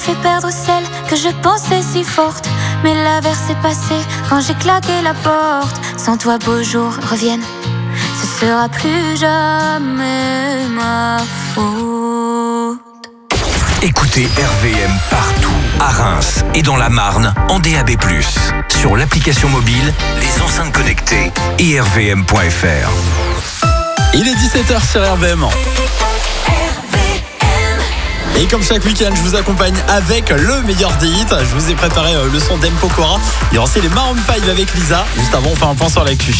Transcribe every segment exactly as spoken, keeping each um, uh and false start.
fait perdre celle que je pensais si forte. Mais l'averse est passée quand j'ai claqué la porte. Sans toi, beaux jours reviennent, ce sera plus jamais ma faute. Écoutez R V M partout, à Reims et dans la Marne, en D A B plus, sur l'application mobile, les enceintes connectées et r v m point f r. Il est dix-sept heures sur R V M. Et comme chaque week-end, je vous accompagne avec le meilleur des hits. Je vous ai préparé le son d'Empokora. Il y aura aussi les Maroon cinq avec Lisa. Juste avant, on fait un point sur l'actu.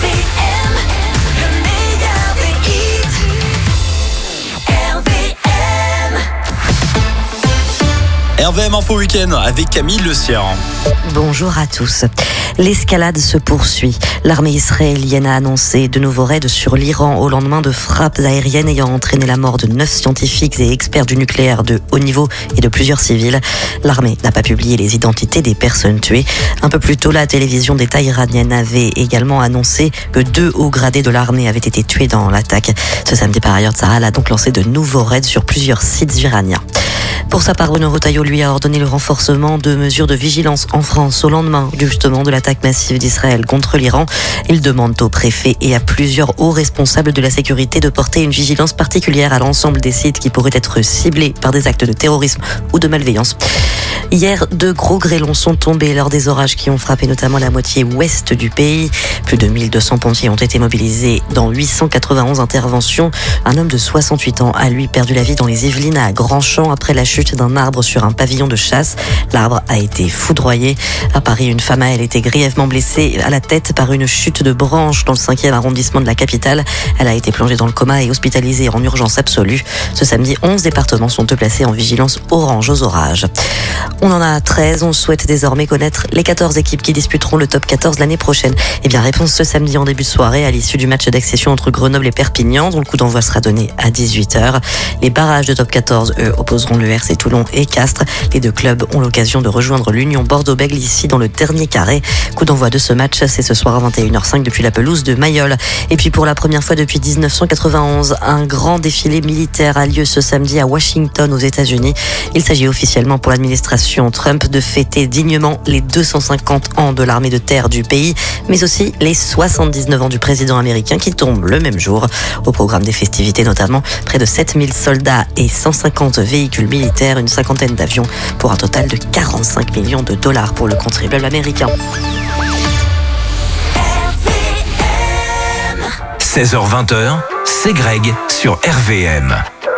R V M Info Week-end avec Camille Le Sieur. Bonjour à tous. L'escalade se poursuit. L'armée israélienne a annoncé de nouveaux raids sur l'Iran au lendemain de frappes aériennes ayant entraîné la mort de neuf scientifiques et experts du nucléaire de haut niveau et de plusieurs civils. L'armée n'a pas publié les identités des personnes tuées. Un peu plus tôt, la télévision d'État iranienne avait également annoncé que deux hauts gradés de l'armée avaient été tués dans l'attaque. Ce samedi, par ailleurs, Tsahal a donc lancé de nouveaux raids sur plusieurs sites iraniens. Pour sa part, Bruno Retailleau lui a ordonné le renforcement de mesures de vigilance en France au lendemain justement de l'attaque massive d'Israël contre l'Iran. Il demande au préfet et à plusieurs hauts responsables de la sécurité de porter une vigilance particulière à l'ensemble des sites qui pourraient être ciblés par des actes de terrorisme ou de malveillance. Hier, deux gros grêlons sont tombés lors des orages qui ont frappé notamment la moitié ouest du pays. Plus de mille deux cents pompiers ont été mobilisés dans huit cent quatre-vingt-onze interventions. Un homme de soixante-huit ans a lui perdu la vie dans les Yvelines à Grandchamp après la chute d'un arbre sur un pavillon de chasse. L'arbre a été foudroyé. À Paris, une femme a elle été grièvement blessée à la tête par une chute de branche dans le cinquième arrondissement de la capitale. Elle a été plongée dans le coma et hospitalisée en urgence absolue. Ce samedi, onze départements sont placés en vigilance orange aux orages. On en a treize, on souhaite désormais connaître les quatorze équipes qui disputeront le top quatorze l'année prochaine. Eh bien, réponse ce samedi en début de soirée à l'issue du match d'accession entre Grenoble et Perpignan, dont le coup d'envoi sera donné à dix-huit heures. Les barrages de top quatorze, eux, opposeront le R C Toulon et Castres. Les deux clubs ont l'occasion de rejoindre l'Union Bordeaux-Bègles ici dans le dernier carré. Coup d'envoi de ce match, c'est ce soir à vingt et une heures cinq depuis la pelouse de Mayol. Et puis pour la première fois depuis dix-neuf cent quatre-vingt-onze, un grand défilé militaire a lieu ce samedi à Washington aux États-Unis. Il s'agit officiellement pour l'administration Trump de fêter dignement les deux cent cinquante ans de l'armée de terre du pays, mais aussi les soixante-dix-neuf ans du président américain qui tombe le même jour. Au programme des festivités notamment, près de sept mille soldats et cent cinquante véhicules militaires, une cinquantaine d'avions pour un total de quarante-cinq millions de dollars pour le contribuable américain. seize heures vingt, c'est Greg sur R V M.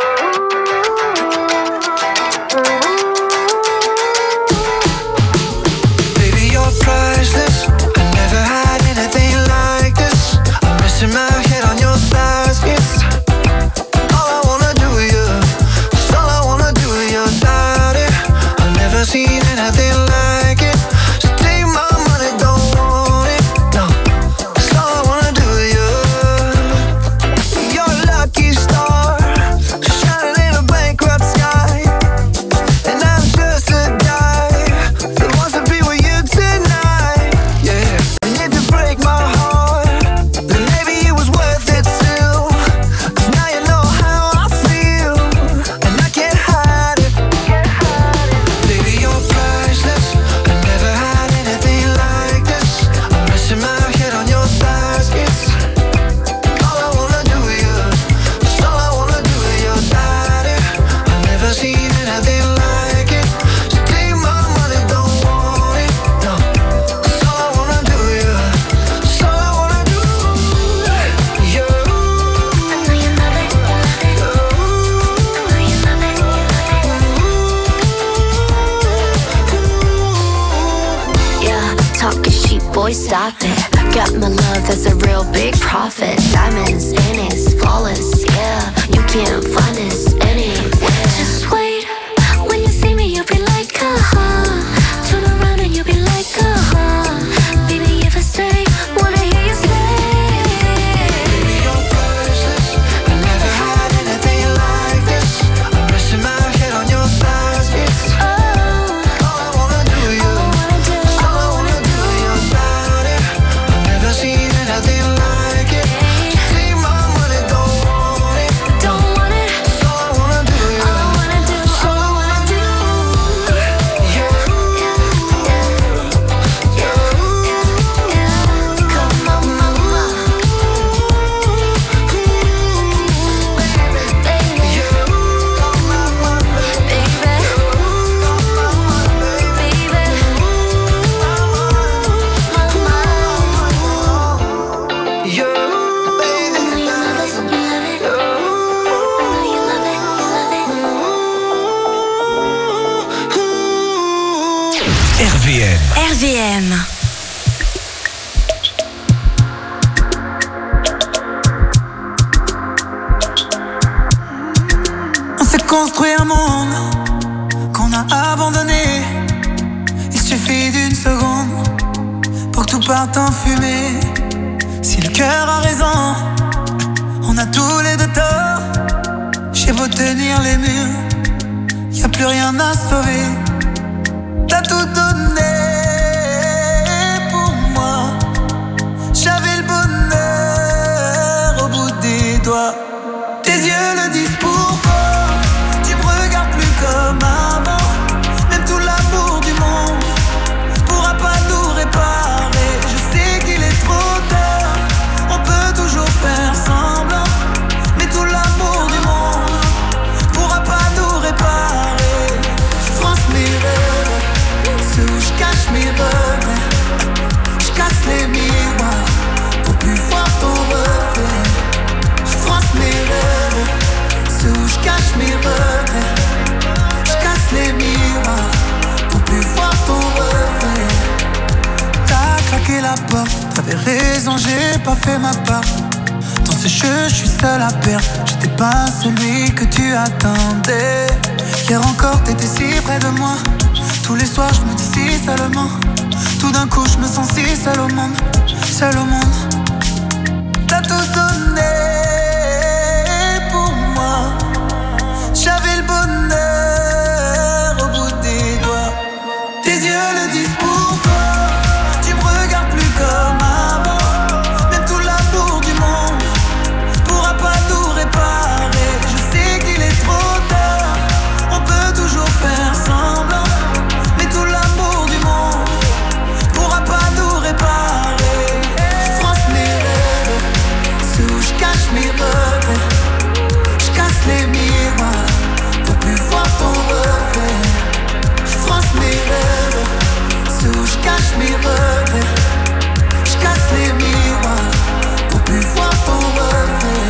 Stop it. Got my love, that's a real big profit. Diamonds in it, flawless, yeah. You can't find this anywhere. Just wait, when you see me, you'll be like, uh-huh. Turn around and you'll be like, uh-huh. Baby, if I stay, wanna hear you say. Baby, you're priceless. I never had anything like this. I'm resting my head on your thighs. It's oh, all I wanna do, you. All I wanna do, all I wanna do, your body. I've never seen anything like it. Take my money, don't want it, don't want it. V M. R V M. On s'est construit un monde qu'on a abandonné. Il suffit d'une seconde pour que tout parte en fumée. Si le cœur a raison, on a tous les deux tort. J'ai beau tenir les murs, y'a plus rien à sauver. T'as tout donné pour moi. J'avais le bonheur au bout des doigts. Tes yeux le disent pourquoi. Tu me regardes plus comme avant. Même tout l'amour du monde pourra pas nous réparer. Je sais qu'il est trop tard. On peut toujours faire semblant, mais tout l'amour du monde pourra pas nous réparer. Je France mes rêves, ceux où je cache mes regrets. Je casse les miroirs pour plus voir ton reflet. Je France mes rêves, ceux où je cache mes regrets. Je casse les miroirs pour plus voir ton reflet. T'as claqué la porte, t'avais raison, j'ai pas fait ma part. Dans ce jeu, je suis seul à perdre. J'étais pas celui que tu attendais. Hier encore, t'étais si près de moi. Tous les soirs, je me dis si seulement. Tout d'un coup, je me sens si seul au monde. Seul au monde. T'as tout donné pour moi. J'avais le bonheur au bout des doigts. Tes yeux le disent pourquoi. Tu me regardes plus comme avant. Même tout l'amour du monde pourra pas nous réparer. Je sais qu'il est trop tard. On peut toujours faire semblant, mais tout l'amour du monde pourra pas nous réparer. Je France mes rêves, ceux où je cache mes regrets. Je casse les miroirs pour plus voir ton reflet. Je France mes rêves, ceux où je cache mes regrets. Je casse les miroirs pour plus voir ton reflet.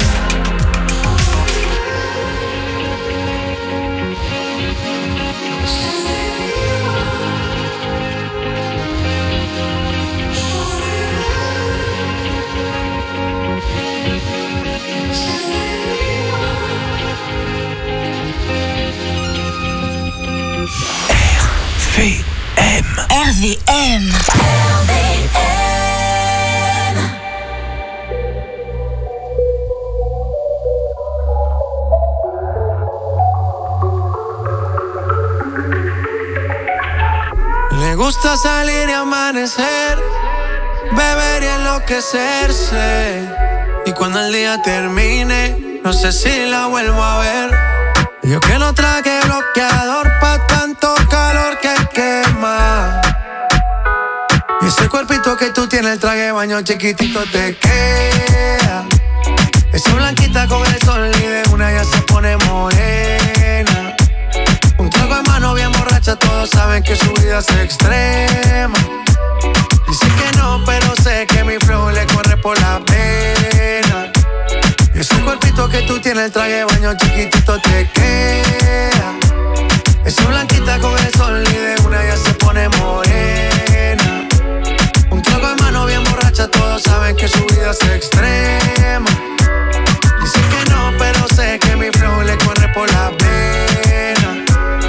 V M. R V M. Le gusta salir y amanecer, beber y enloquecerse. Y cuando el día termine, no sé si la vuelvo a ver. Yo que no traje bloqueador pa' tanto calor que quema. Y ese cuerpito que tú tienes, el traje de baño chiquitito te queda. Esa blanquita con el sol y de una ya se pone morena. Un trago en mano bien borracha, todos saben que su vida es extrema. Dice que no, pero sé que mi flow le corre por la pena. Y ese cuerpito que tú tienes, el traje de baño chiquitito te queda. Esa blanquita con el sol y de una ya se pone morena. Un trago en mano bien borracha, todos saben que su vida es extrema. Dice que no, pero sé que mi flow le corre por la pena.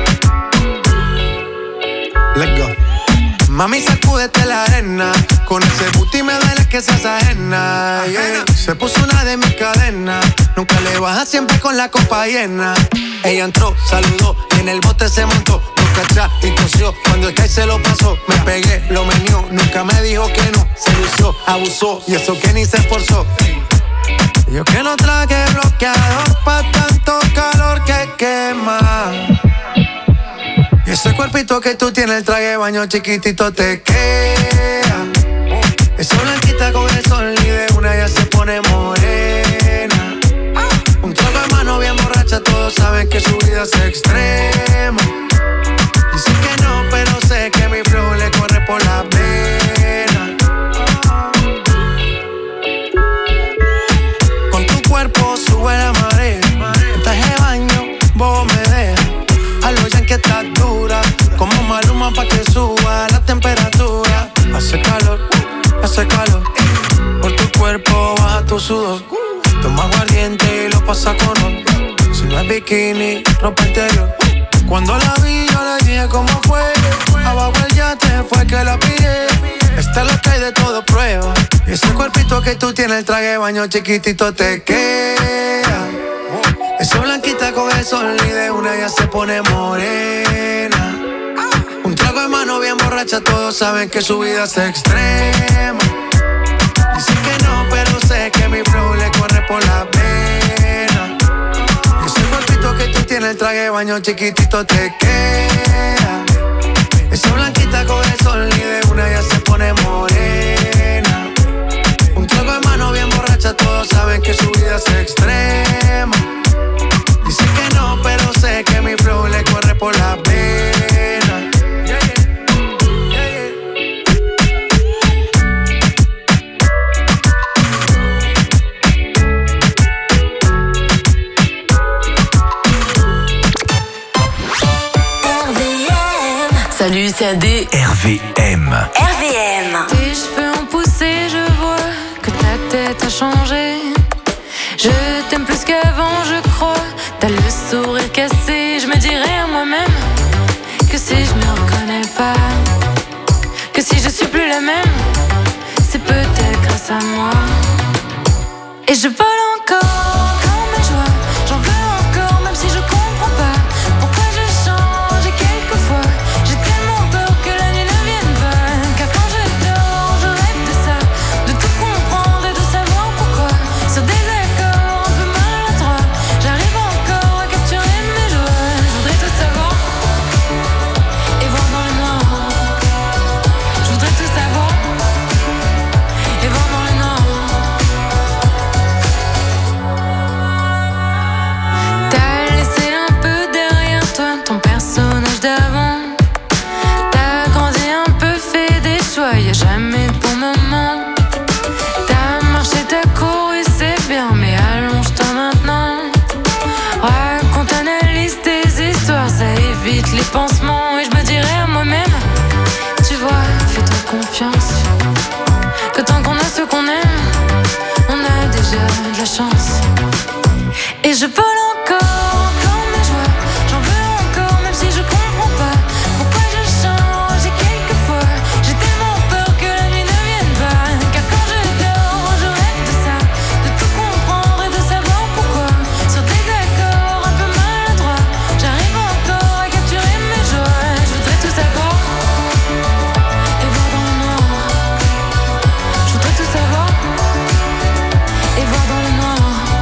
Let's go. Mami, sacúdete la arena. Con ese booty me duele que seas ajena, yeah. Se puso una de mis cadenas. Nunca le baja, siempre con la copa llena. Ella entró, saludó y en el bote se montó. Boca atrás y cosió. Cuando el que se lo pasó, me pegué, lo menió. Nunca me dijo que no. Se lució, abusó y eso que ni se esforzó. Yo que no traje bloqueador pa' tanto calor que quema. Y ese cuerpito que tú tienes, el traje de baño chiquitito te queda. Esa blanquita con el sol y de una ya se pone morena. Un trago de mano bien borracha, todos saben que su vida es extrema. Dice que no, pero sé que mi flow le corre por la pena. Con tu cuerpo sube la marea. En traje de baño, vos me dejas. A los yankees estás dura, como Maluma pa' que suba la temperatura. hace calor. Por tu cuerpo baja tu sudor. Toma aguardiente y lo pasa con ron. Si no es bikini, ropa interior. Cuando la vi yo le dije cómo fue. Abajo el yate fue que la pillé. Esta es lo que hay de todo prueba. Y ese cuerpito que tú tienes, el traje de baño chiquitito te queda. Esa blanquita con el sol y de una ya se pone morena. Un trago de mano bien borracha, todos saben que su vida es extrema. Dicen que no, pero sé que mi flow le corre por la pena. Y ese cuerpito que tú tienes, el traje de baño chiquitito te queda. Esa blanquita con el sol y de una ya se pone morena. Un trago de mano bien borracha, todos saben que su vida es extrema. Dicen que no, pero sé que mi flow le corre por la pena. Yeah, yeah. Yeah, yeah. R V M. Salut, c'est A D. R V M. R V M. Tes cheveux ont poussé, je vois que ta tête a changé. Je t'aime plus qu'avant, je crois. T'as le sourire cassé. Je me dirais à moi-même que si je me reconnais pas, que si je suis plus la même, c'est peut-être grâce à moi. Et je vole encore comme mes joies. J'en veux encore même si je comprends pas pourquoi je change. Et quelquefois j'ai tellement peur que la nuit ne vienne pas. Car quand je dors, je rêve de ça, de tout comprendre et de savoir pourquoi. Sur des accords un peu maladroits, j'arrive encore à capturer mes joies. Je voudrais tout savoir et voir dans le noir. Je voudrais tout savoir et voir dans le noir. T'as laissé un peu derrière toi ton personnage d'avant. T'as grandi un peu, fait des choix, y'a jamais de bon moment. T'as marché, t'as couru, c'est bien, mais allonge-toi maintenant. Raconte, analyse tes histoires, ça évite les pansements. Et je me dirais à moi-même, tu vois, fais-toi confiance, que tant qu'on a ce qu'on aime, on a déjà de la chance. Et je vole encore comme mes joies. J'en veux encore même si je comprends pas pourquoi je change. Et quelquefois j'ai tellement peur que la nuit ne vienne pas. Car quand je dors, je rêve de ça, de tout comprendre et de savoir pourquoi. Sur des accords un peu maladroits, j'arrive encore à capturer mes joies. Je voudrais tout savoir et voir dans le noir. Je voudrais tout savoir et voir dans le noir.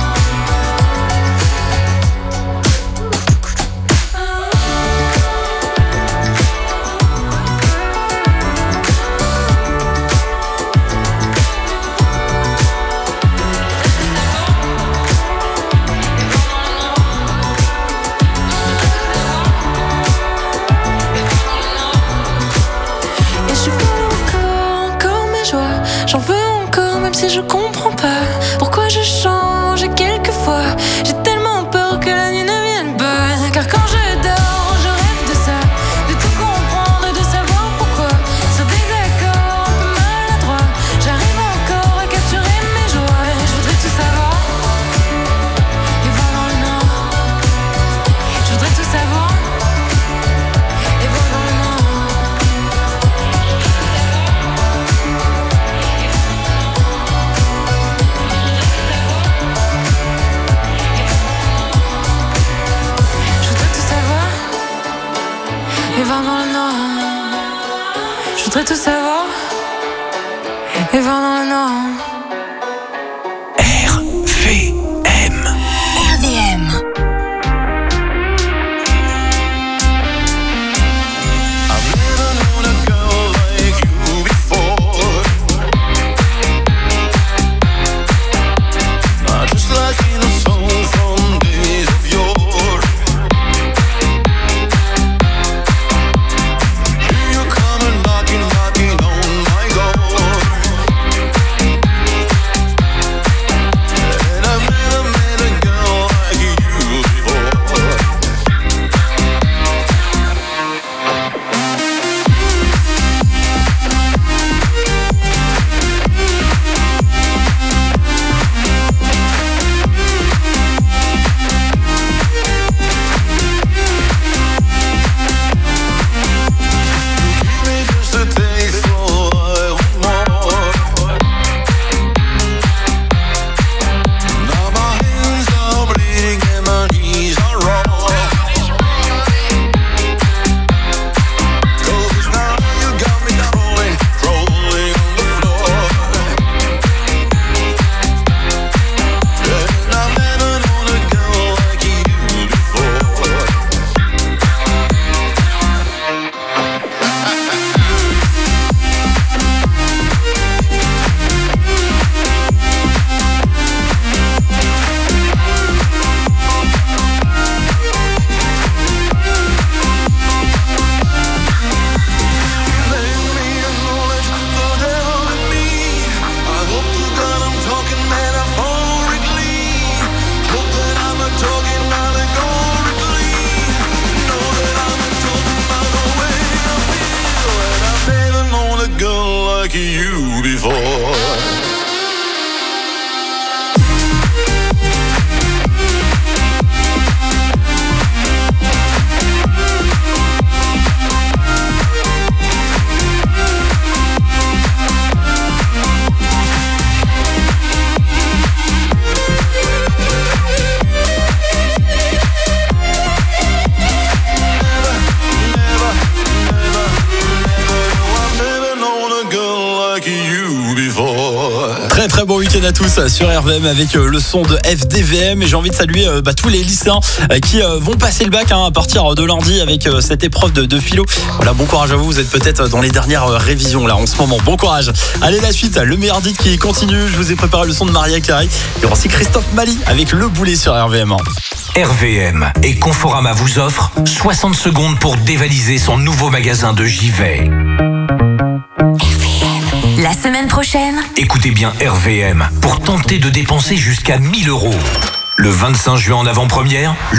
Et je veux encore, encore mes joies. J'en veux encore même si je comprends pas pourquoi je change. Et quelquefois j'ai tellement peur que la nuit ne vienne pas. Car quand je dors, je rêve de ça, de tout comprendre et de savoir pourquoi. Sur des accords un peu maladroits, j'arrive encore à capturer mes joies. Je voudrais tout savoir et voir dans le noir. Je voudrais tout savoir et voir dans le noir. Je voudrais tout savoir et voir dans le noir. Je voudrais tout savoir et voir dans le noir. R V M. R V M. I've never known a girl like you before. Not just like in a song from days of yore. Here you come and knocking, knocking week-end à tous sur R V M avec le son de F D V M. Et j'ai envie de saluer bah, tous les lycéens qui vont passer le bac hein, à partir de lundi avec cette épreuve de, de philo. Voilà, bon courage à vous. Vous êtes peut-être dans les dernières révisions là en ce moment. Bon courage. Allez, la suite, le meilleur dit qui continue. Je vous ai préparé le son de Maria Carey. Il y aura aussi Christophe Mali avec Le Boulet sur R V M. R V M et Conforama vous offrent soixante secondes pour dévaliser son nouveau magasin de J'y vais. La semaine prochaine, écoutez bien R V M pour tenter de dépenser jusqu'à mille euros. Le vingt-cinq juin en avant-première,